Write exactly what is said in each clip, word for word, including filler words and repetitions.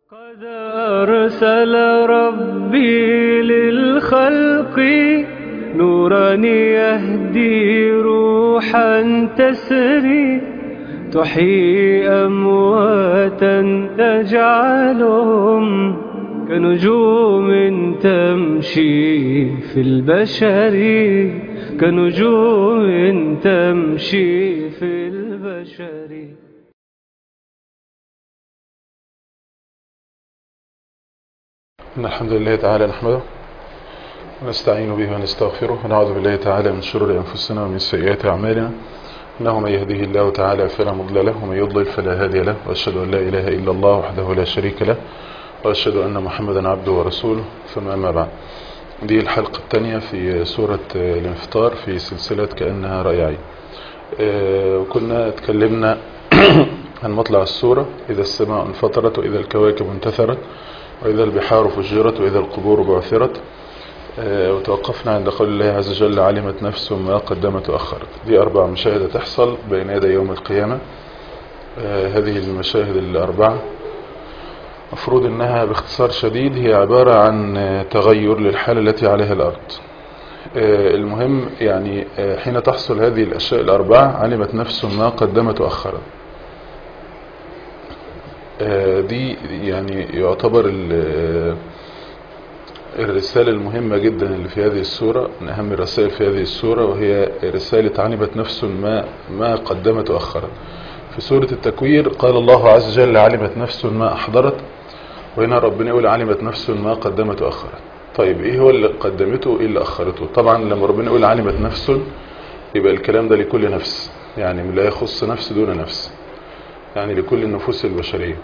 قد أرسل ربي للخلق نورا يهدي روحا تسري تحيي أمواتا تجعلهم كنجوم تمشي في البشر كنجوم تمشي في البشر. إن الحمد لله تعالى نحمده ونستعين به ونستغفره ونعوذ بالله تعالى من شرور أنفسنا ومن سيئات أعمالنا، إنه من يهده الله تعالى فلا مضل له ومن يضلل فلا هادي له، وأشهد أن لا إله إلا الله وحده لا شريك له، وأشهد أن محمدا عبده ورسوله، ثم أما بعد. دي الحلقة الثانية في سورة الانفطار في سلسلة كأنها رأي عين. وكنا اتكلمنا عن مطلع السورة: إذا السماء انفطرت وإذا الكواكب انتثرت وإذا البحار فجرت وإذا القبور بعثرت. وتوقفنا عند قول الله عز وجل: علمت نفس ما قدمت وأخرت. دي أربع مشاهد تحصل بين يدي يوم القيامة. هذه المشاهد الأربعة مفروض أنها باختصار شديد هي عبارة عن تغير للحالة التي عليها الأرض. المهم يعني حين تحصل هذه الأشياء الأربعة علمت نفس ما قدمت وأخرت. دي يعني يعتبر الرسالة المهمة جدا اللي في هذه السورة، من أهم الرسائل في هذه السورة، وهي رسالة علمت نفس ما ما قدمت وأخرت. في سورة التكوير قال الله عز وجل: علمت نفس ما أحضرت، وهنا ربنا يقول: علمت نفس ما قدمت وأخرت. طيب إيه هو اللي قدمته وإيه اللي أخرته؟ طبعا لما ربنا يقول علمت نفس يبقى الكلام ده لكل نفس، يعني لا يخص نفس دون نفس، يعني لكل النفوس البشرية.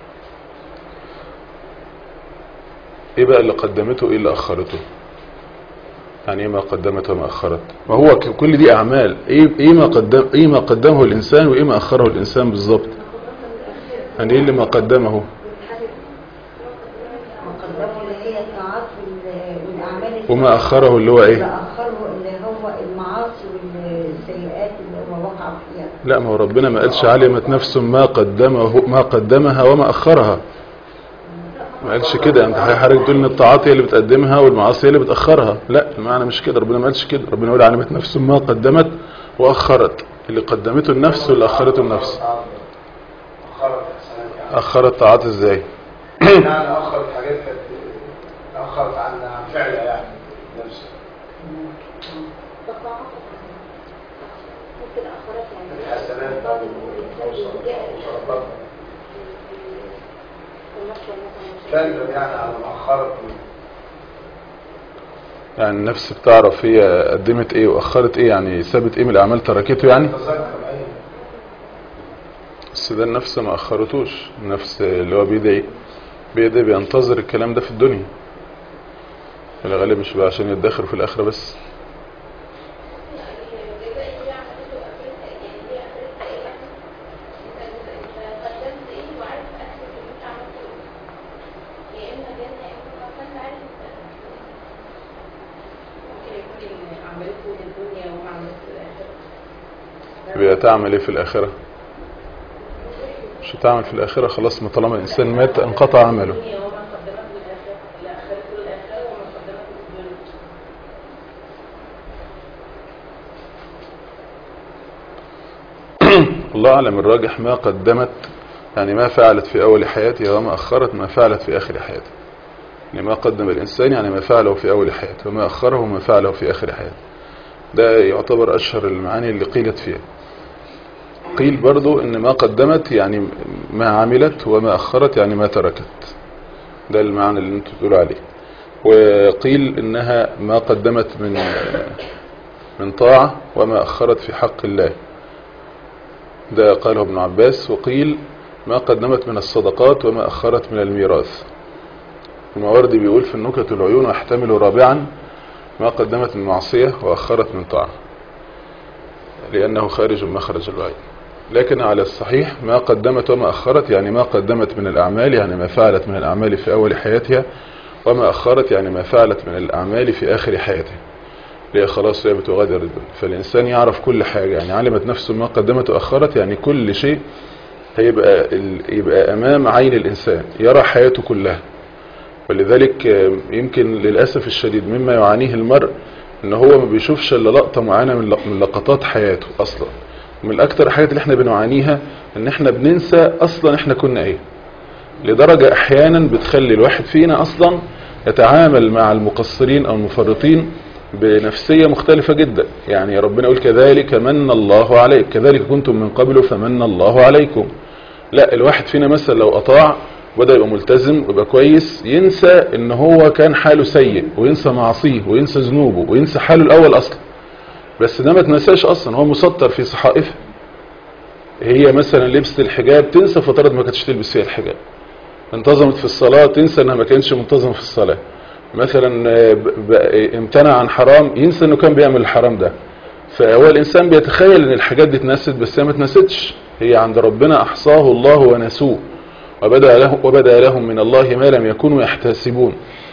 ايه بقى اللي قدمته وايه اللي اخرته؟ يعني ايه ما قدمت وما اخرت؟ ما هو كل دي اعمال. ايه ايه ما قدم ايه ما قدمه الانسان وايه ما اخره الانسان بالظبط؟ يعني ايه اللي ما قدمه؟ وما اخره اللي هو ايه؟ اللي اخره اللي هو المعاصي والسيئات اللي هو وقع فيها. لا، ما هو ربنا ما قالش علمت نفس ما قدمه ما قدمها وما اخرها، ما قالش كده. انت حضرتك تقول ان الطاعات هي اللي بتقدمها والمعاصي هي اللي بتاخرها. لا، المعنى مش كده، ربنا ما قالش كده. ربنا يقول علمت نفس ما قدمت واخرت. اللي قدمته النفس واللي اخرته النفس. اخرت طاعات ازاي؟ يعني اخرت حاجات اخرت عن فعلها يعني نفسها. ممكن اخرت يعني الحسنات او تندم يعني على ما اخرت. يعني النفس بتعرف هي قدمت ايه واخرت ايه، يعني سابت ايه من الاعمال تركته يعني. بس ده النفس ما اخرتوش. النفس اللي هو بيدعي بيدعي بينتظر الكلام ده في الدنيا، في الغالب مش بقى عشان يدخر في الاخره بس. تعمل ايه في الاخره؟ مش هتعمل في الاخره خلاص، ما طالما الانسان مات انقطع عمله. الله اعلم. الراجح ما قدمت يعني ما فعلت في اول حياتها، وما اخرت ما فعلت في اخر حياتها. يعني ما قدم الانسان يعني ما فعله في اول حياته، وما اخره ما فعله في اخر حياته. ده يعتبر اشهر المعاني اللي قيلت فيها. قيل برضو ان ما قدمت يعني ما عملت، وما اخرت يعني ما تركت. ده المعنى اللي انتوا تقولوا عليه. وقيل انها ما قدمت من من طاعة وما اخرت في حق الله. ده قاله ابن عباس. وقيل ما قدمت من الصدقات وما اخرت من الميراث. الماوردي بيقول في النكت العيون: واحتمل رابعا ما قدمت من معصية واخرت من طاعة، لانه خارج مخرج الوعي. لكن على الصحيح ما قدمت وما أخرت يعني ما قدمت من الأعمال، يعني ما فعلت من الأعمال في أول حياتها، وما أخرت يعني ما فعلت من الأعمال في آخر حياتها، اللي خلاص هي بتغادر الدنيا. فالإنسان يعرف كل حاجة. يعني علمت نفسه ما قدمت وأخرت يعني كل شيء هيبقى يبقى أمام عين الإنسان يرى حياته كلها. ولذلك يمكن للأسف الشديد مما يعانيه المرء ان هو ما بيشوفش الا لقطة معينة من لقطات حياته اصلا. ومن اكتر الحاجات اللي احنا بنعانيها ان احنا بننسى اصلا احنا كنا ايه، لدرجة احيانا بتخلي الواحد فينا اصلا يتعامل مع المقصرين او المفرطين بنفسية مختلفة جدا. يعني ربنا يقول كذلك من الله عليك، كذلك كنتم من قبل فمن الله عليكم. لا، الواحد فينا مثلا لو اطاع وبدأ يبقى ملتزم ويبقى كويس ينسى ان هو كان حاله سيء، وينسى معصيه وينسى ذنوبه وينسى حاله الاول اصلا. بس ده ما تنساش اصلا، هو مسطر في صحائفه. هي مثلا لبست الحجاب تنسى فترة ما كانتش تلبس فيها الحجاب، انتظمت في الصلاة تنسى انها ما كانتش منتظمة في الصلاة، مثلا امتنع عن حرام ينسى انه كان بيعمل الحرام ده. فهو الانسان بيتخيل ان الحاجات دي اتنست، بس هي ما اتنستش، هي عند ربنا احصاه الله ونسوه وبدأ لهم, وبدأ لهم من الله ما لم يكونوا يحتسبون.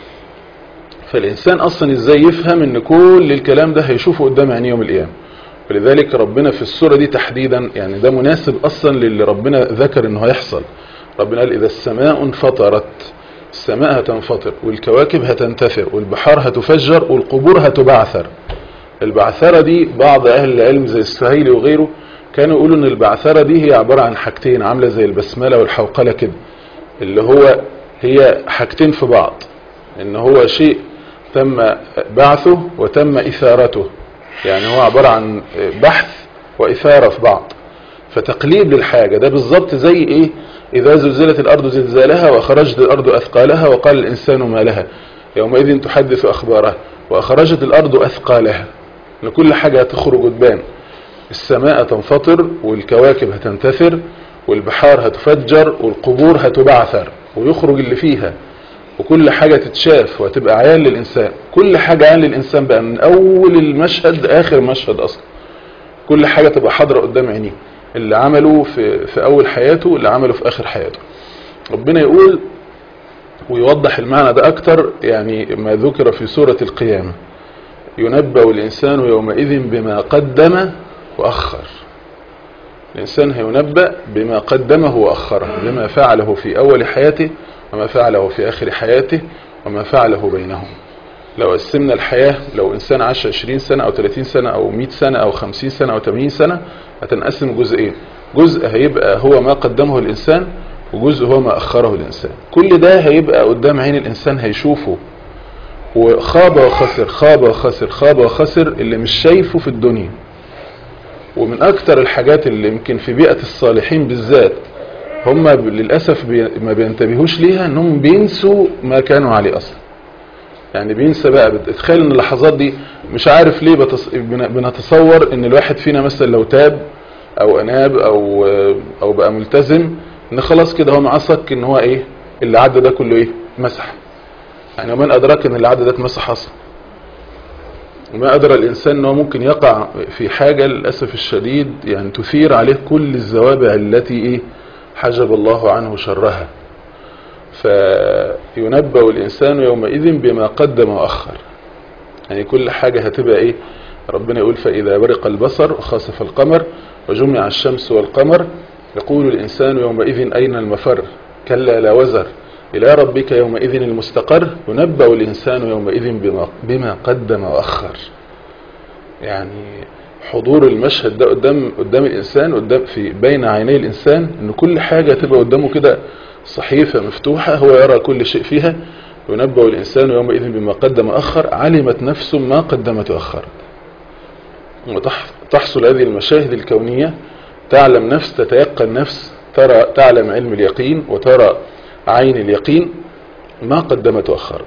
فالإنسان أصلا إزاي يفهم أن كل الكلام ده هيشوفه قدام عينيه يوم القيامة. ولذلك ربنا في السورة دي تحديدا يعني ده مناسب أصلا للي ربنا ذكر أنه هيحصل. ربنا قال إذا السماء انفطرت، السماء هتنفطر والكواكب هتنتثر والبحار هتفجر والقبور هتبعثر. البعثرة دي بعض أهل العلم زي السهيلي وغيره كانوا يقولوا ان البعثرة دي هي عبارة عن حاجتين عاملة زي البسملة والحوقلة كده، اللي هو هي حاجتين في بعض، ان هو شيء تم بعثه وتم إثارته، يعني هو عبارة عن بحث وإثارة في بعض. فتقليب للحاجة ده بالظبط زي ايه، اذا زلزلت الارض زلزالها واخرجت الارض اثقالها وقال الانسان ما لها يومئذ تحدث اخبارها واخرجت الارض اثقالها، ان كل حاجة هتخرج وتبان. السماء تنفطر والكواكب هتنتثر والبحار هتفجر والقبور هتبعثر ويخرج اللي فيها، وكل حاجة تتشاف وتبقى عيان للإنسان. كل حاجة عيان للإنسان بقى من أول المشهد آخر مشهد أصلا، كل حاجة تبقى حاضرة قدام عينيه، اللي عمله في, في أول حياته اللي عمله في آخر حياته. ربنا يقول ويوضح المعنى ده أكتر، يعني ما ذكر في سورة القيامة ينبأ الإنسان يومئذ بما قدم وأخر. الإنسان هينبأ بما قدمه وأخره، بما فعله في أول حياته وما فعله في آخر حياته وما فعله بينهم. لو قسمنا الحياة، لو إنسان عاش عشرين سنة أو ثلاثين سنة أو مئة سنة أو خمسين سنة أو ثمانين سنة هتنقسم جزئين، جزء هيبقى هو ما قدمه الإنسان وجزء هو ما أخره الإنسان. كل ده هيبقى قدام عين الإنسان هيشوفه، وخاب وخسر خاب وخسر خاب وخسر اللي مش شايفه في الدنيا. ومن أكتر الحاجات اللي يمكن في بيئة الصالحين بالذات هم للأسف بي ما بينتبهوش ليها، انهم بينسوا ما كانوا عليه أصلا. يعني بينسى بقى، بتتخيل ان اللحظات دي مش عارف ليه بتص... بنتصور ان الواحد فينا مثلا لو تاب او اناب او او بقى ملتزم ان خلاص كده هو معصك ان هو ايه اللي عدى ده كله ايه مسح. يعني ومن ادراك ان اللي عدى ده اتمسح اصلا. وما أدرى الإنسان أنه ممكن يقع في حاجة للأسف الشديد يعني تثير عليه كل الزوابع التي إيه حجب الله عنه شرها. فينبأ الإنسان يومئذ بما قدم وأخر، يعني كل حاجة هتبقى إيه. ربنا يقول فإذا برق البصر وخسف القمر وجمع الشمس والقمر يقول الإنسان يومئذ أين المفر كلا لا وزر إلى ربك يومئذ المستقر ينبأ الإنسان يومئذ بما, بما قدم وأخر. يعني حضور المشهد ده قدام قدام الإنسان، قدام في بين عيني الإنسان، إن كل حاجة تبقى قدامه كده صحيفة مفتوحة هو يرى كل شيء فيها. ينبأ الإنسان يومئذ بما قدم وأخر علمت نفس ما قدمت وأخرت. وتحصل هذه المشاهد الكونية، تعلم نفس، تتيقن نفس، ترى تعلم علم اليقين وترى عين اليقين ما قدمت وأخرت.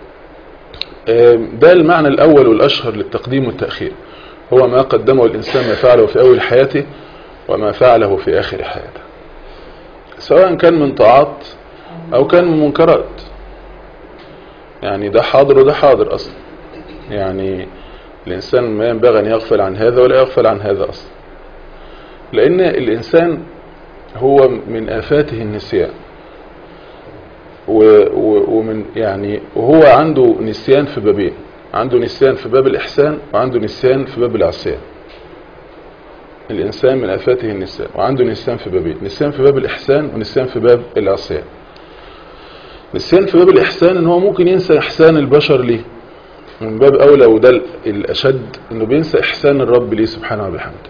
ده المعنى الأول والأشهر للتقديم والتأخير، هو ما قدمه الإنسان ما فعله في أول حياته وما فعله في آخر حياته، سواء كان من طاعات أو كان من منكرات. يعني ده حاضر وده حاضر أصلا. يعني الإنسان ما ينبغي أن يغفل عن هذا ولا يغفل عن هذا أصلا، لأن الإنسان هو من آفاته النسيان، ومن يعني وهو عنده نسيان في بابين، عنده نسيان في باب الإحسان وعنده نسيان في باب العصيان. الإنسان من آفاته النسيان، وعنده نسيان في بابين، نسيان في باب الإحسان ونسيان في باب العصيان. نسيان في باب الإحسان إن هو ممكن ينسى إحسان البشر ليه من باب أولى، وده الأشد إنه بينسى إحسان الرب ليه سبحانه وبحمده.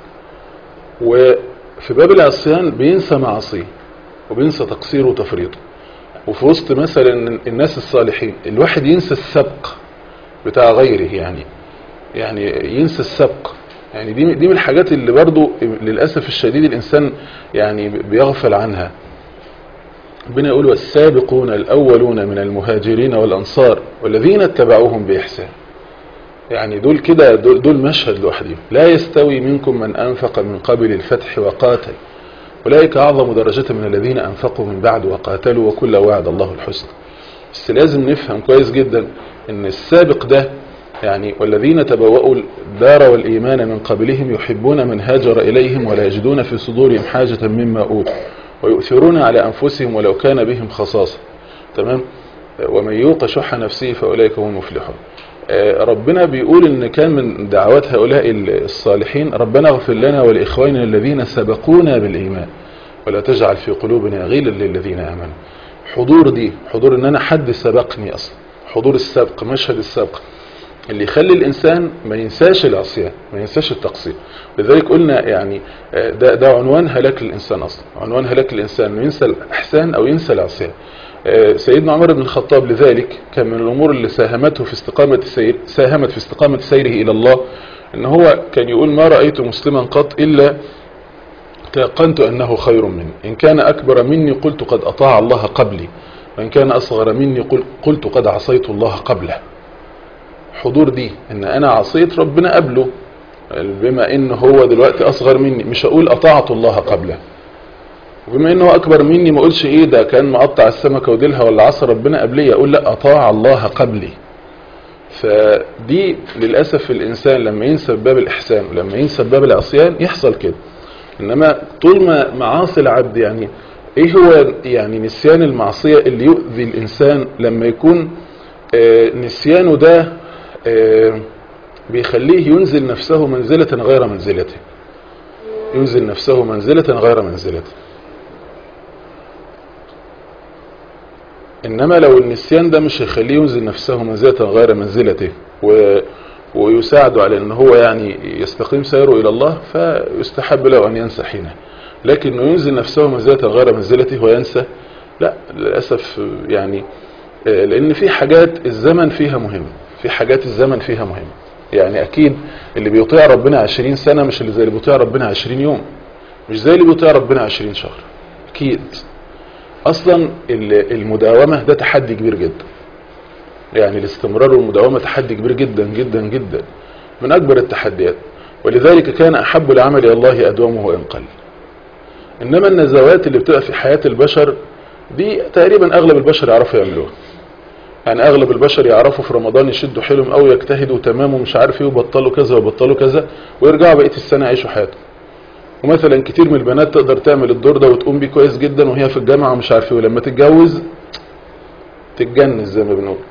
وفي باب العصيان بينسى معاصيه وبينسى تقصيره وتفريطه. وفي وسط مثلا الناس الصالحين الواحد ينسى السبق بتاع غيره، يعني يعني ينسى السبق. يعني دي دي من الحاجات اللي برضو للأسف الشديد الإنسان يعني بيغفل عنها. ربنا يقول والسابقون الأولون من المهاجرين والأنصار والذين اتبعوهم بإحسان. يعني دول كده دول, دول مشهد لوحدهم. لا يستوي منكم من أنفق من قبل الفتح وقاتل أولئك أعظم درجة من الذين أنفقوا من بعد وقاتلوا وكل وعد الله الحسنى. بس لازم نفهم كويس جدا ان السابق ده يعني والذين تبوأوا الدار والإيمان من قبلهم يحبون من هاجر إليهم ولا يجدون في صدورهم حاجة مما أوتوا ويؤثرون على أنفسهم ولو كان بهم خصاصة. تمام. ومن يوق شح نفسه فأولئك هم المفلحون. ربنا بيقول ان كان من دعوات هؤلاء الصالحين ربنا اغفر لنا ولإخواننا الذين سبقونا بالإيمان ولا تجعل في قلوبنا غيلا للذين آمنوا. حضور دي حضور ان انا حد سبقني اصلا، حضور السبق، مشهد السبق اللي يخلي الانسان ما ينساش العصيان ما ينساش التقصير. لذلك قلنا يعني ده, ده عنوان هلاك الانسان اصلا، عنوان هلاك الانسان انه ينسى الاحسان او ينسى العصيان. سيدنا عمر بن الخطاب لذلك كان من الامور اللي ساهمته في استقامة السير ساهمت في استقامة سيره الى الله ان هو كان يقول ما رأيت مسلما قط الا تيقنت انه خير مني، ان كان اكبر مني قلت قد اطاع الله قبلي وان كان اصغر مني قلت قد عصيت الله قبله. حضور دي ان انا عصيت ربنا قبله بما انه هو دلوقتي اصغر مني، مش هقول اطاعت الله قبله. وبما انه اكبر مني ما اقولش ايه ده كان مقطع السمكة وديلها ولا عصى ربنا قبلي، اقول لا اطاع الله قبلي. فدي للأسف الانسان لما ينسى باب الاحسان ولما ينسى باب العصيان يحصل كده. انما طول ما معاصي العبد يعني ايه هو يعني نسيان المعصية اللي يؤذي الانسان لما يكون آه نسيانه ده آه بيخليه ينزل نفسه منزلة غير منزلته، ينزل نفسه منزلة غير منزلته. انما لو النسيان ده مش هيخليه ينزل نفسه منزلة غير منزلته و ويساعده على ان هو يعني يستقيم سيره الى الله فيستحب له ان ينسى حينه. لكن انه ينزل نفسه منزلة غير منزلته وينسى لا للأسف يعني، لان في حاجات الزمن فيها مهم، في حاجات الزمن فيها مهم. يعني اكيد اللي بيطيع ربنا عشرين سنة مش اللي زي اللي بيطيع ربنا عشرين يوم، مش زي اللي بيطيع ربنا عشرين شهر. اكيد اصلا المداومة ده تحدي كبير جدا، يعني الاستمرار والمداومة تحدي كبير جدا جدا جدا، من اكبر التحديات. ولذلك كان احب العمل الى الله ادومه وان قل. انما النزوات اللي بتبقى في حياة البشر دي تقريبا اغلب البشر يعرفوا يعملوها. يعني اغلب البشر يعرفوا في رمضان يشدوا حيلهم او يجتهدوا تمام ومش عارف ايه وبطلوا كذا وبطلوا كذا ويرجعوا بقية السنة يعيشوا حياتهم. ومثلا كتير من البنات تقدر تعمل الدور ده وتقوم بيه كويس جدا وهي في الجامعة ومش عارف ايه، ولما تتجوز تتجنس زي ما بنقول.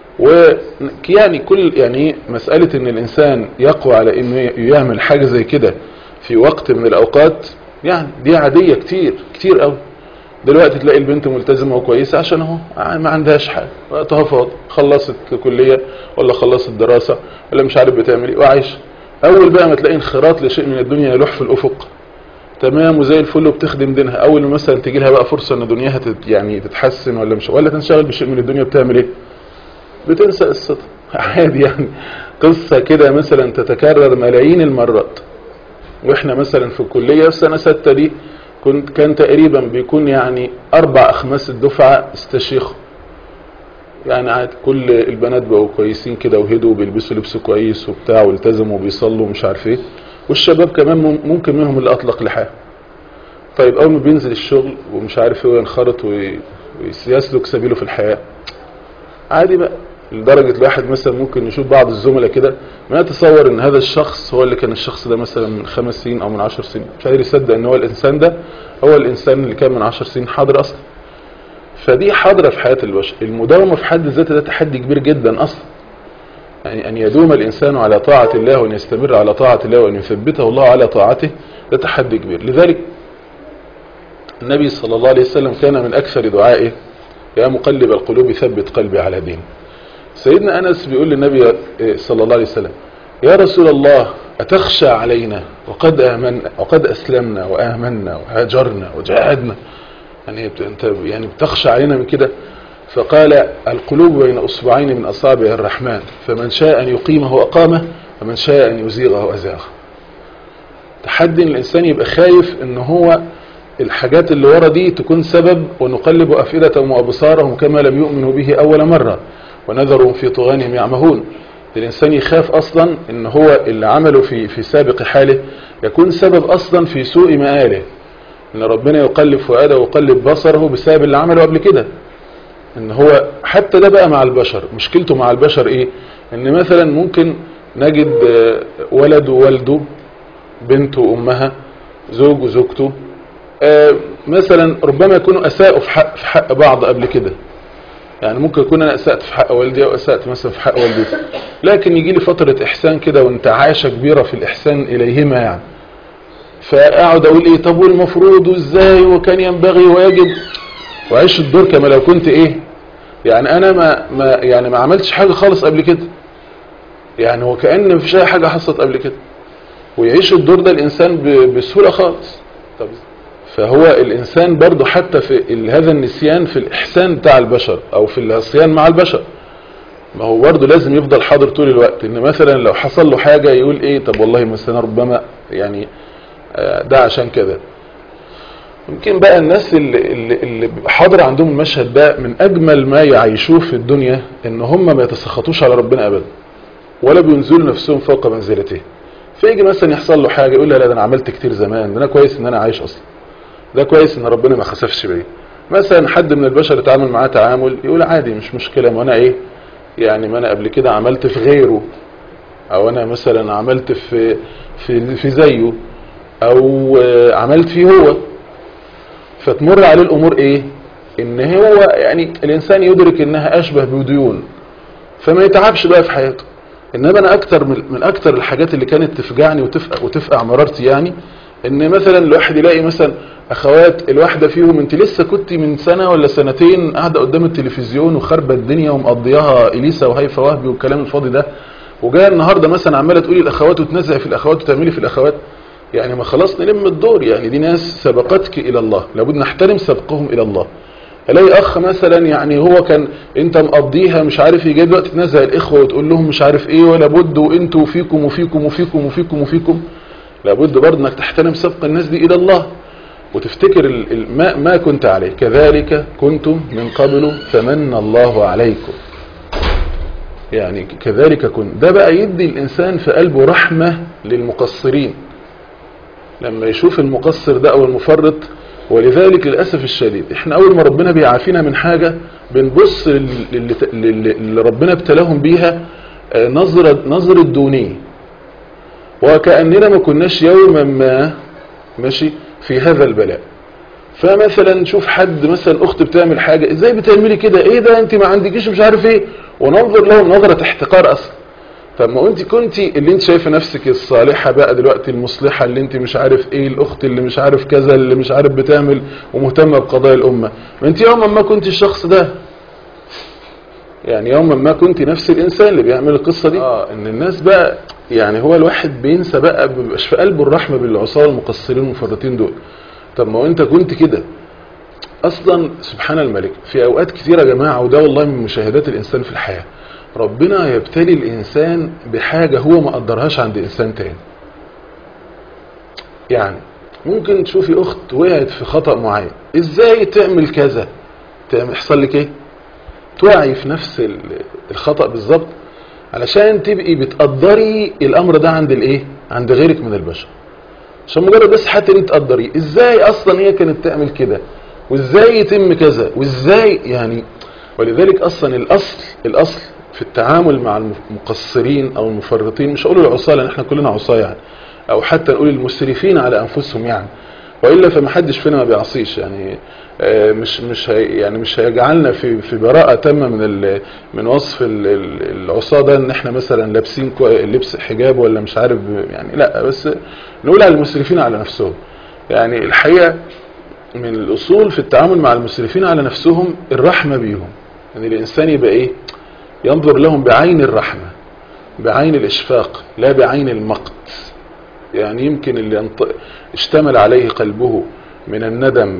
ويعني كل يعني مسألة ان الانسان يقوى على انه يعمل حاجة زي كده في وقت من الاوقات يعني دي عادية كتير كتير قوي. دلوقتي تلاقي البنت ملتزمة وكويسة عشان اهو ما عندهاش حاجة، وقتها فاضي، خلصت كلية ولا خلصت دراسة ولا مش عارف بتعمل ايه وعايش. اول بقى ما تلاقي انخراط لشيء من الدنيا يلوح في الافق تمام وزي الفل وبتخدم دينها، اول ما مثلا تيجي لها بقى فرصة ان دنياها تت يعني تتحسن ولا مش ولا تنشغل بشيء من الدنيا بتعمل ايه؟ بتنسى قصتها عادي. يعني قصة كده مثلا تتكرر ملايين المرات. واحنا مثلا في الكلية في سنة ستة دي كنت كان تقريبا بيكون يعني اربع اخماس الدفعة استشيخوا، يعني عاد كل البنات بقوا كويسين كده وهدوا وبيلبسوا لبس كويس وبتاع والتزموا وبيصلوا ومش عارف ايه، والشباب كمان ممكن منهم اللي اطلق لحاه. طيب اول ما بينزل الشغل ومش عارف ايه وينخرط ويسلك سبيله في الحياة عادي بقى، لدرجة الواحد مثلا ممكن يشوف بعض الزملاء كده ما يتصور ان هذا الشخص هو اللي كان الشخص ده مثلا من خمس سنين او من عشر سنين، مش قادر يصدق ان هو الانسان ده هو الانسان اللي كان من عشر سنين حاضر اصلا. فدي حاضرة في حياة البشر. المداومة في حد ذاتها ده تحدي كبير جدا اصلا. يعني أن يدوم الإنسان على طاعة الله وأن يستمر على طاعة الله وأن يثبته الله على طاعته، ده تحدي كبير. لذلك النبي صلى الله عليه وسلم كان من أكثر دعائه يا مقلب القلوب ثبت قلبي على دين. سيدنا أنس بيقول للنبي صلى الله عليه وسلم يا رسول الله أتخشى علينا وقد آمن وقد أسلمنا وآمنا وهاجرنا وجاهدنا، يعني أنت يعني بتخشى علينا من كده؟ فقال القلوب بين أصبعين من أصابع الرحمن فمن شاء أن يقيمه أقامه ومن شاء أن يزيغه أزاغه. تحدي الإنسان يبقى خايف إن هو الحاجات اللي ورا دي تكون سبب ونقلب أفئدتهم وأبصارهم كما لم يؤمنوا به أول مرة ونذرهم في طغيانهم يعمهون. الإنسان يخاف أصلا إن هو اللي عمله في في سابق حاله يكون سبب أصلا في سوء مآله، إن ربنا يقلب فؤاده ويقلب بصره بسبب اللي عمله قبل كده. إن هو حتى ده بقى مع البشر، مشكلته مع البشر إيه؟ إن مثلا ممكن نجد ولد ووالده، بنت وأمها، زوج وزوجته، مثلا ربما يكونوا أساءوا في حق في حق بعض قبل كده. يعني ممكن يكون أنا أسأت في حق والدي أو أسأت مثلا في حق والدتي، لكن يجي لي فترة إحسان كده وانتعاشة كبيرة في الإحسان إليهما يعني، فأقعد أقول إيه طب والمفروض وإزاي وكان ينبغي ويجب، وعيش الدور كما لو كنت إيه يعني أنا ما, ما يعني ما عملتش حاجة خالص قبل كده، يعني وكأن مفيش أي حاجة حصلت قبل كده، ويعيش الدور ده الإنسان بسهولة خالص. طب فهو الإنسان برضو حتى في هذا النسيان في الإحسان بتاع البشر أو في العصيان مع البشر، ما هو برضو لازم يفضل حاضر طول الوقت. إن مثلا لو حصل له حاجة يقول إيه طب والله مثلا ربما يعني ده عشان كده. يمكن بقى الناس اللي, اللي, اللي حاضر عندهم المشهد ده من أجمل ما يعيشوه في الدنيا إن هم ما يتسخطوش على ربنا أبدا ولا بينزلوا نفسهم فوق منزلته. فيجي مثلا يحصل له حاجة يقول لا لا ده أنا عملت كتير زمان، ده أنا كويس إن أنا عايش أصلا، ده كويس ان ربنا ما خسفش بيا. مثلا حد من البشر يتعامل معاه تعامل يقول عادي مش مشكلة، ما انا ايه يعني ما انا قبل كده عملت في غيره، او انا مثلا عملت في في في زيه، او عملت فيه هو. فتمر عليه الامور ايه ان هو يعني الانسان يدرك انها اشبه بديون فما يتعبش بقى في حياته. انما انا اكتر من اكتر الحاجات اللي كانت تفجعني وتفقع وتفقع مرارتي يعني ان مثلا الواحد يلاقي مثلا اخوات الواحده فيهم انت لسه كنت من سنه ولا سنتين قاعده قدام التلفزيون وخربت الدنيا ومقضياها اليسا وهيفا وهبي والكلام الفاضي ده، وجايه النهارده مثلا عماله تقولي الاخوات وتنزعي في الاخوات وتعملي في الاخوات. يعني ما خلاص نلم الدور، يعني دي ناس سبقتك الى الله لابد نحترم سبقهم الى الله. الاقي اخ مثلا يعني هو كان انت مقضيها مش عارف يجي دلوقتي تنزع الاخوه وتقول لهم مش عارف ايه ولا بد وانتوا وفيكم وفيكم وفيكم وفيكم وفيكم. لابد برضه انك تحترم سبق الناس دي الى الله وتفتكر ما, ما كنت عليه كذلك كنتم من قبل فمن الله عليكم. يعني كذلك كنت، ده بقى يدي الانسان في قلبه رحمة للمقصرين لما يشوف المقصر ده او المفرط. ولذلك للأسف الشديد احنا اول ما ربنا بيعافينا من حاجة بنبص اللي ربنا ابتلاهم بيها نظرة نظرة دونية، وكأننا ما كناش يوما ما ماشي في هذا البلاء. فمثلا نشوف حد مثلا اخت بتعمل حاجة ازاي بتعملي كده، ايه ده انت ما عندكيش مش عارف ايه، وننظر لهم نظرة احتقار اصلا. طب ما انت كنتي اللي انت شايفه نفسك الصالحة بقى دلوقتي المصلحة اللي انت مش عارف ايه، الاخت اللي مش عارف كذا اللي مش عارف بتعمل ومهتمة بقضايا الامة، ما انت يوما ما كنت الشخص ده، يعني يوما ما كنت نفس الانسان اللي بيعمل القصة دي. اه ان الناس بقى يعني هو الواحد بينسى بقى مبقاش في قلبه الرحمة بالعصاة المقصرين المفرطين دول. طب ما انت كنت كده اصلا. سبحان الملك في اوقات كتيرة يا جماعة، وده والله من مشاهدات الانسان في الحياة، ربنا يبتلي الانسان بحاجة هو ما قدرهاش عند انسان تاني. يعني ممكن تشوفي اخت وقعت في خطأ معين، ازاي تعمل كذا، يحصل لك ايه، توعي في نفس الخطأ بالظبط علشان تبقي بتقدري الامر ده عند الايه، عند غيرك من البشر، عشان مجرد بس حتى انت تقدري ازاي اصلا هي كانت تعمل كده وازاي يتم كذا وازاي يعني. ولذلك اصلا الاصل الاصل في التعامل مع المقصرين او المفرطين، مش هقول العصاة لان احنا كلنا عصاة يعني، او حتى نقول المسرفين على انفسهم يعني، والا فما حدش فينا ما بيعصيش يعني. مش مش هي يعني مش هيجعلنا في في براءه تامه من من وصف العصاه ده ان احنا مثلا لابسين لبس حجاب ولا مش عارف يعني، لا، بس نقول على المسرفين على نفسهم. يعني الحقيقه من الاصول في التعامل مع المسرفين على نفسهم الرحمه بيهم، يعني الانسان يبقى ايه، ينظر لهم بعين الرحمه، بعين الاشفاق، لا بعين المقت. يعني يمكن اللي اشتمل عليه قلبه من الندم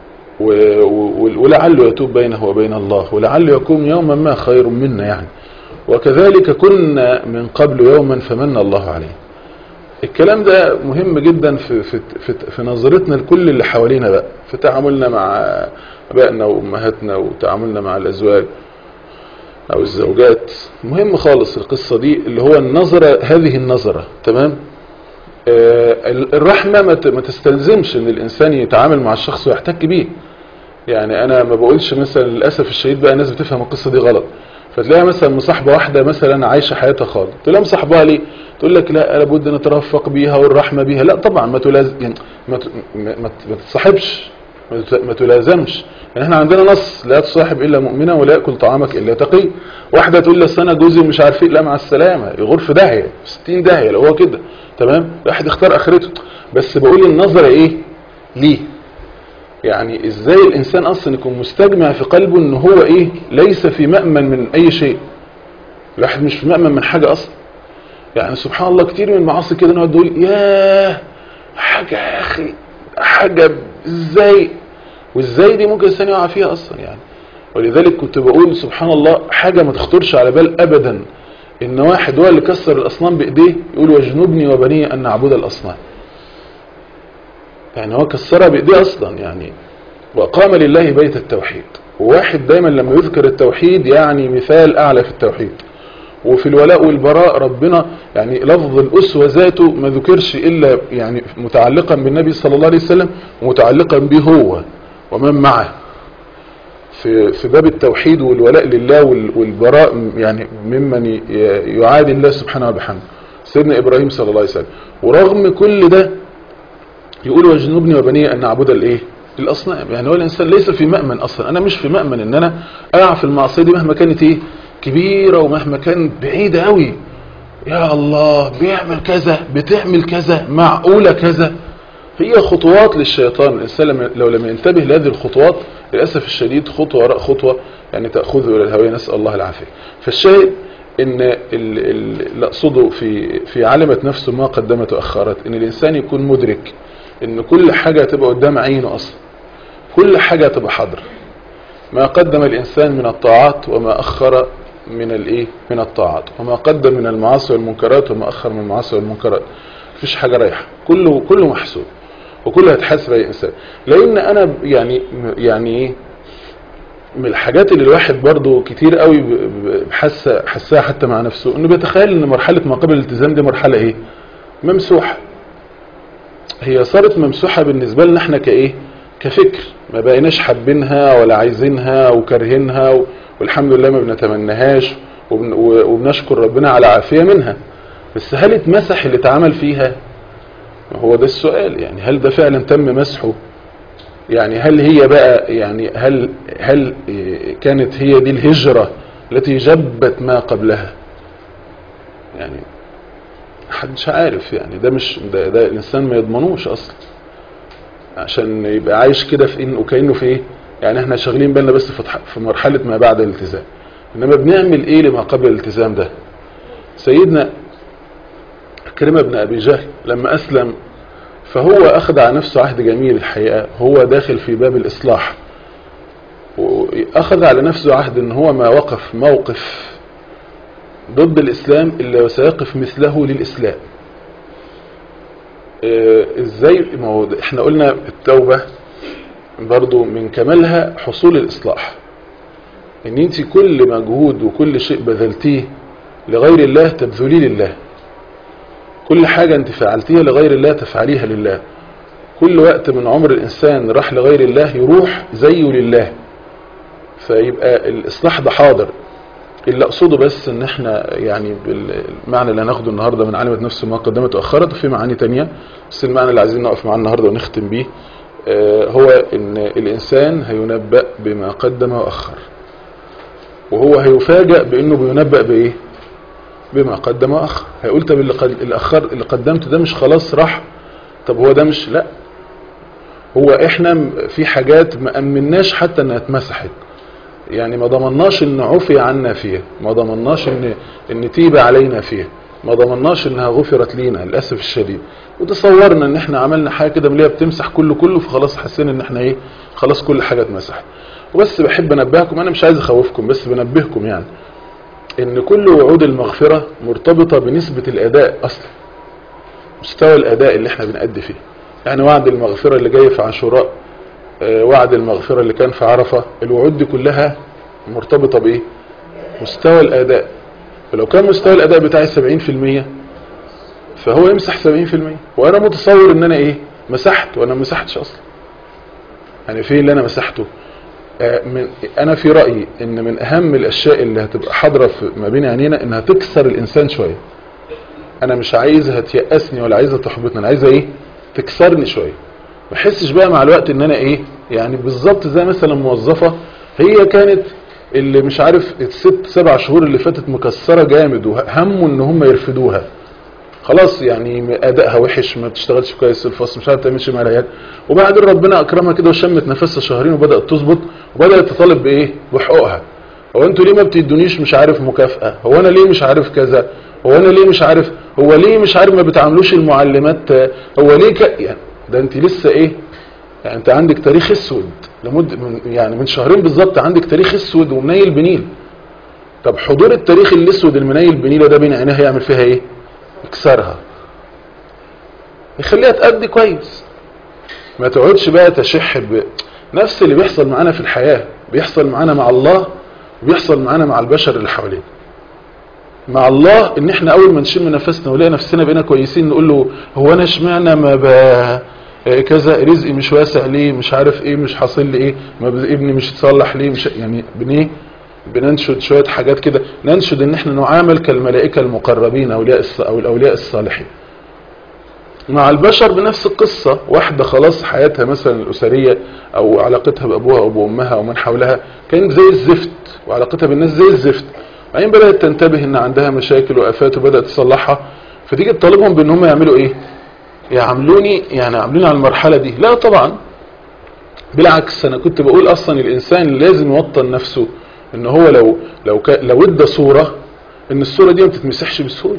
ولعله يتوب بينه وبين الله، ولعله يكون يوما ما خير منا يعني، وكذلك كنا من قبل يوما فمن الله عليه. الكلام ده مهم جدا في, في, في, في نظرتنا لكل اللي حوالينا بقى، في تعاملنا مع ابائنا وامهاتنا وتعاملنا مع الازواج او الزوجات. مهم خالص القصة دي اللي هو النظرة، هذه النظرة. تمام. آه الرحمة ما تستلزمش ان الانسان يتعامل مع الشخص ويحتك بيه. يعني انا ما بقولش مثلا للاسف الشديد بقى الناس بتفهم القصة دي غلط، فتلاقيها مثلا مصاحبة واحدة مثلا عايشة حياتها خالص، تقول لها مصاحبها ليه؟ تقول لك لا لابد نترفق بيها والرحمة بيها. لا طبعا ما تلاز يعني ما ما تتصاحبش، ما تلازمش. يعني احنا عندنا نص لا تصاحب الا مؤمنا ولا ياكل طعامك الا تقي. واحده تقول لي انا جوزي مش عارف ايه، لا مع السلامه، يغور في داهيه في ستين داهيه لو هو كده. تمام. واحد اختار اخرته. بس بقول النظره ايه ليه، يعني ازاي الانسان اصلا يكون مستجمع في قلبه ان هو ايه، ليس في مأمن من اي شيء. الواحد مش في مأمن من حاجه اصلا. يعني سبحان الله كتير من المعاصي كده نقعد نقول ياه حاجه يا اخي، حاجه ازاي وازاي دي ممكن الانسان يقع فيها اصلا يعني. ولذلك كنت بقول سبحان الله حاجه ما تخطرش على بال ابدا ان واحد هو اللي كسر الاصنام بايديه يقول واجنبني وبني ان نعبد الاصنام. يعني هو كسرها بايديه اصلا يعني، وقام لله بيت التوحيد. وواحد دايما لما يذكر التوحيد يعني مثال اعلى في التوحيد. وفي الولاء والبراء ربنا يعني لفظ الأسوة ذاته ما ذكرش إلا يعني متعلقا بالنبي صلى الله عليه وسلم ومتعلقا به هو ومن معه في في باب التوحيد والولاء لله والبراء، يعني ممن يعادي الله سبحانه وبحمده سيدنا إبراهيم صلى الله عليه وسلم. ورغم كل ده يقول واجنبني وبني أن نعبد الإيه الأصنام. يعني هو الإنسان ليس في مأمن أصلا. أنا مش في مأمن إن أنا أقع في المعصية دي مهما كانت إيه كبيرة ومهما كان بعيدة قوي. يا الله بيعمل كذا بتعمل كذا معقولة كذا. هي خطوات للشيطان. الإنسان لو لم ينتبه لهذه الخطوات للأسف الشديد خطوة وراء خطوة يعني تأخذه إلى الهوية، نسأل الله العافية. فالشاهد إن اللي أقصده في في علمت نفسه ما قدمت وأخرت، إن الإنسان يكون مدرك إن كل حاجة تبقى قدام عينه أصلا، كل حاجة تبقى حاضرة. ما قدم الإنسان من الطاعات وما أخر من الايه من الطاعات، وما قدم من المعاصي والمنكرات وما اخر من المعاصي والمنكرات. مفيش حاجه رايحه، كله كله محسوب وكله هتحاسب اي انسان. لان انا يعني يعني ايه من الحاجات اللي الواحد برضو كتير قوي حاسه حسها حتى مع نفسه، انه بيتخيل ان مرحله ما قبل الالتزام دي مرحله ايه ممسوحه. هي صارت ممسوحه بالنسبه لنا احنا كايه كفكر، ما بقيناش حابينها ولا عايزينها وكارهينها، والحمد لله ما بنتمناهاش وبنشكر ربنا على عافية منها. بس هل اتمسح اللي اتعمل فيها؟ هو ده السؤال. يعني هل ده فعلا تم مسحه؟ يعني هل هي بقى يعني هل هل كانت هي دي الهجرة التي جبت ما قبلها؟ يعني محدش عارف. يعني ده مش ده, ده الانسان ما يضمنوش اصلا، عشان يبقى عايش كده في انه كأنه في ايه يعني احنا شغالين بالنا بس في مرحلة ما بعد الالتزام، انما بنعمل ايه لما قبل الالتزام ده؟ سيدنا كريمة بن ابي جهل لما اسلم فهو اخذ على نفسه عهد جميل الحقيقة، هو داخل في باب الاصلاح، واخذ على نفسه عهد ان هو ما وقف موقف ضد الاسلام الا وسيقف مثله للاسلام. اه ازاي؟ ما هو احنا قلنا التوبة برضو من كمالها حصول الإصلاح، ان انت كل مجهود وكل شيء بذلتيه لغير الله تبذليه لله، كل حاجة انت فعلتيها لغير الله تفعليها لله، كل وقت من عمر الإنسان راح لغير الله يروح زيه لله، فيبقى الإصلاح ده حاضر. اللي اقصده بس ان احنا يعني بالمعنى اللي هناخده النهارده من علمت نفس ما قدمت واخرت، وفي معاني تانية بس المعنى اللي عايزين نقف معاه النهارده ونختم بيه هو ان الانسان هينبأ بما قدم واخر، وهو هيفاجأ بانه بينبأ بايه؟ بما قدم واخر. هيقول طب اللي قد... الاخر اللي قدمته ده مش خلاص راح؟ طب هو ده مش، لا هو احنا في حاجات ما امناش حتى انها اتمسحت، يعني ما ضمناش ان عفي عنا فيها، ما ضمناش ان ان تيب علينا فيها، ما ضمناش انها غفرت لينا للاسف الشديد، وتصورنا ان احنا عملنا حاجه كده مليها بتمسح كله كله، فخلاص حسينا ان احنا ايه، خلاص كل حاجه اتمسحت. وبس بحب انبهكم، انا مش عايز اخوفكم بس بنبهكم يعني ان كل وعود المغفره مرتبطه بنسبه الاداء اصلا، مستوى الاداء اللي احنا بنأدي فيه. يعني وعد المغفره اللي جاي في عاشوراء، وعد المغفرة اللي كان في عرفة، الوعود دي كلها مرتبطة بايه؟ مستوى الاداء. فلو كان مستوى الاداء بتاعي سبعين في المية فهو يمسح سبعين في المية، وانا متصور ان انا ايه، مسحت، وانا مسحتش اصلا. يعني في اللي انا مسحته آه من انا في رأيي ان من اهم الاشياء اللي هتبقى حاضرة ما بين عينينا انها تكسر الانسان شوية. انا مش عايزها تيأسني ولا عايزها تحبطني، انا عايزها ايه، تكسرني شوية. ما احسش بقى مع الوقت ان انا ايه، يعني بالظبط زي مثلا موظفة هي كانت اللي مش عارف الست سبع شهور اللي فاتت مكسرة جامد وهموا ان هم يرفدوها، خلاص يعني ادائها وحش، ما بتشتغلش كويس في الفصل، مش عارف تعملش مع العيال، وبعدين ربنا اكرمها كده وشمت نفسها شهرين وبدات تظبط وبدات تطالب بايه، بحقوقها. هو انتوا ليه ما بتدونيش مش عارف مكافأة؟ هو انا ليه مش عارف كذا؟ هو انا ليه مش عارف؟ هو ليه مش عارف ما بتعاملوش المعلمات؟ هو ليه ك... يعني ده انت لسه ايه، يعني انت عندك تاريخ اسود لمده من يعني من شهرين بالظبط، عندك تاريخ اسود ومنيل بنيل. طب حضور التاريخ الاسود المنيل بنيل ده بين عينيها يعمل فيها ايه؟ يكسرها، يخليها تأدي كويس، ما تقعدش بقى تشح ب... نفس اللي بيحصل معانا في الحياة بيحصل معانا مع الله وبيحصل معانا مع البشر اللي حوالينا. مع الله ان احنا اول ما نشم نفسنا ولقى نفسنا بقينا كويسين نقول له هو انا اشمعنى ما ب... كذا رزقي مش واسع ليه، مش عارف ايه، مش حاصل لي ايه، ما ابني مش اتصلح ليه، مش يعني بنيه بننشد شوية حاجات كده، ننشد ان احنا نعامل كالملائكة المقربين اولياء او الاولياء الصالحين. مع البشر بنفس القصة، واحدة خلاص حياتها مثلا الاسرية او علاقتها بابوها او بامها او من حولها كانت زي الزفت، وعلاقتها بالناس زي الزفت، بعدين بدأت تنتبه ان عندها مشاكل وآفات وبدأت تصلحها، فتيجي تطالبهم بان هم يعملوا ايه، يعملوني يعني عاملين على المرحلة دي. لا طبعا، بالعكس، انا كنت بقول اصلا الانسان لازم يوطن نفسه ان هو لو لو لو ادى صورة ان الصورة دي ما بتتمسحش بسهولة.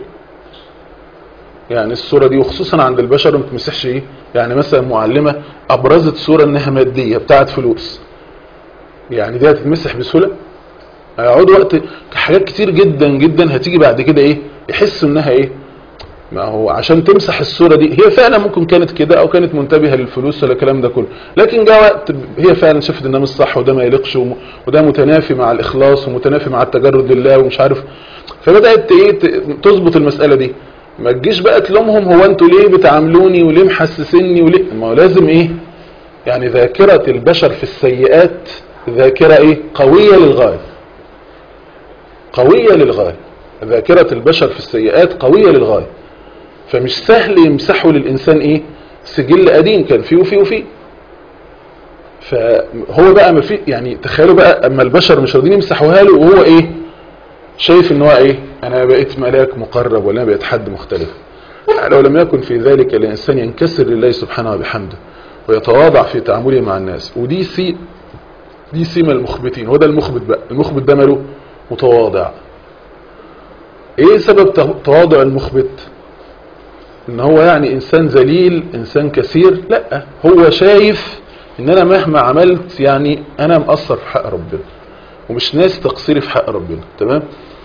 يعني الصورة دي وخصوصا عند البشر ما بتتمسحش ايه، يعني مثلا معلمة ابرزت صورة انها مادية بتاعت فلوس، يعني دي هتتمسح بسهولة؟ هيقعد وقت، حاجات كتير جدا جدا هتيجي بعد كده ايه، يحسوا انها ايه، ما هو عشان تمسح الصورة دي هي فعلا ممكن كانت كده او كانت منتبهة للفلوس ولا الكلام ده كله، لكن جاء وقت هي فعلا شافت ان ده مش صح وده ما يليقش وده متنافي مع الاخلاص ومتنافي مع التجرد لله ومش عارف، فبدأت ايه تظبط المسألة دي. ما تجيش بقى تلومهم هو انتوا ليه بتعاملوني وليه محسسيني وليه، ما هو لازم ايه، يعني ذاكرة البشر في السيئات ذاكرة ايه، قوية للغاية، قوية للغاية. ذاكرة البشر في السيئات قوية للغاية، فمش سهل يمسحوا للإنسان ايه، سجل قديم كان فيه وفيه وفيه. فهو بقى ما فيه، يعني تخيلوا بقى اما البشر مش راضيين يمسحوها له وهو ايه، شايف ان هو ايه، انا بقيت ملاك مقرب ولا انا بقيت حد مختلف. يعني لو لم يكن في ذلك الانسان ينكسر لله سبحانه وبحمده ويتواضع في تعامله مع الناس. ودي سي دي سيما المخبتين. هو ده المخبت بقى، المخبت ده ماله، متواضع. ايه سبب تواضع المخبت؟ ان هو يعني انسان ذليل، انسان كثير؟ لا، هو شايف ان انا مهما عملت يعني انا مقصر في حق ربنا ومش ناس تقصيري في حق ربنا، تمام؟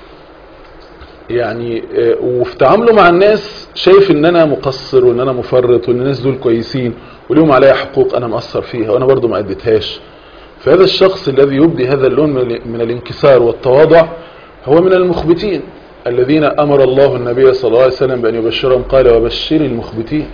يعني وفي تعامله مع الناس شايف ان انا مقصر وان انا مفرط وان الناس دول كويسين وليهم عليا حقوق انا مقصر فيها وانا برضو ما اديتهاش. فهذا الشخص الذي يبدي هذا اللون من الانكسار والتواضع هو من المخبتين الذين امر الله النبي صلى الله عليه وسلم بان يبشرهم، قال وبشر المخبتين.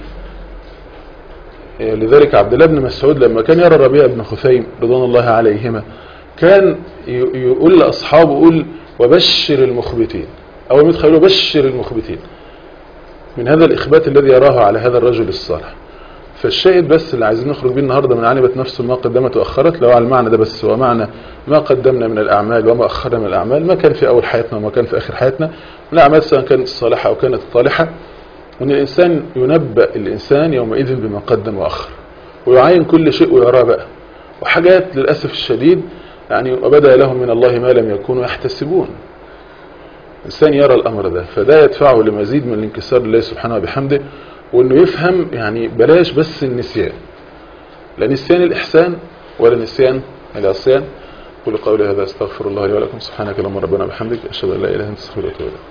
لذلك عبد الله بن مسعود لما كان يرى ربيع بن خثيم رضوان الله عليهما كان يقول لاصحابه، يقول وبشر المخبتين، أول ما يدخل بشر المخبتين، من هذا الإخبات الذي يراه على هذا الرجل الصالح. فالشاهد بس اللي عايزين نخرج بيه النهاردة من علمت نفس ما قدمت وأخرت، لو على المعنى ده بس، هو معنى ما قدمنا من الأعمال وما أخرنا من الأعمال، ما كان في أول حياتنا وما كان في آخر حياتنا من الأعمال، سواء كانت الصالحة أو كانت الطالحة، وأن الإنسان ينبأ الإنسان يومئذ بما قدم وأخر، ويعاين كل شيء ويراه بقى. وحاجات للأسف الشديد يعني وبدأ لهم من الله ما لم يكونوا يحتسبون. الإنسان يرى الأمر ده، فده يدفعه لمزيد من الانكسار لله سبحانه وبحمده، وأنه يفهم يعني بلاش بس النسيان، لا نسيان الإحسان ولا نسيان العصيان. قل قولي هذا استغفر الله لي ولكم، سبحانك اللهم ربنا وبحمدك، أشهد أن لا إله إلا أنت أستغفرك وأتوب إليك.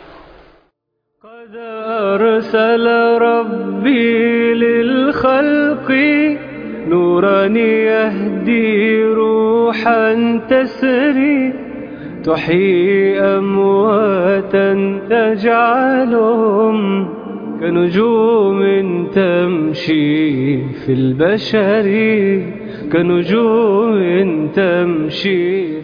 قد أرسل ربي للخلق نورا يهدي روحا تسري، تحيي أمواتا تجعلهم كنجوم تمشي في البشر، كنجوم تمشي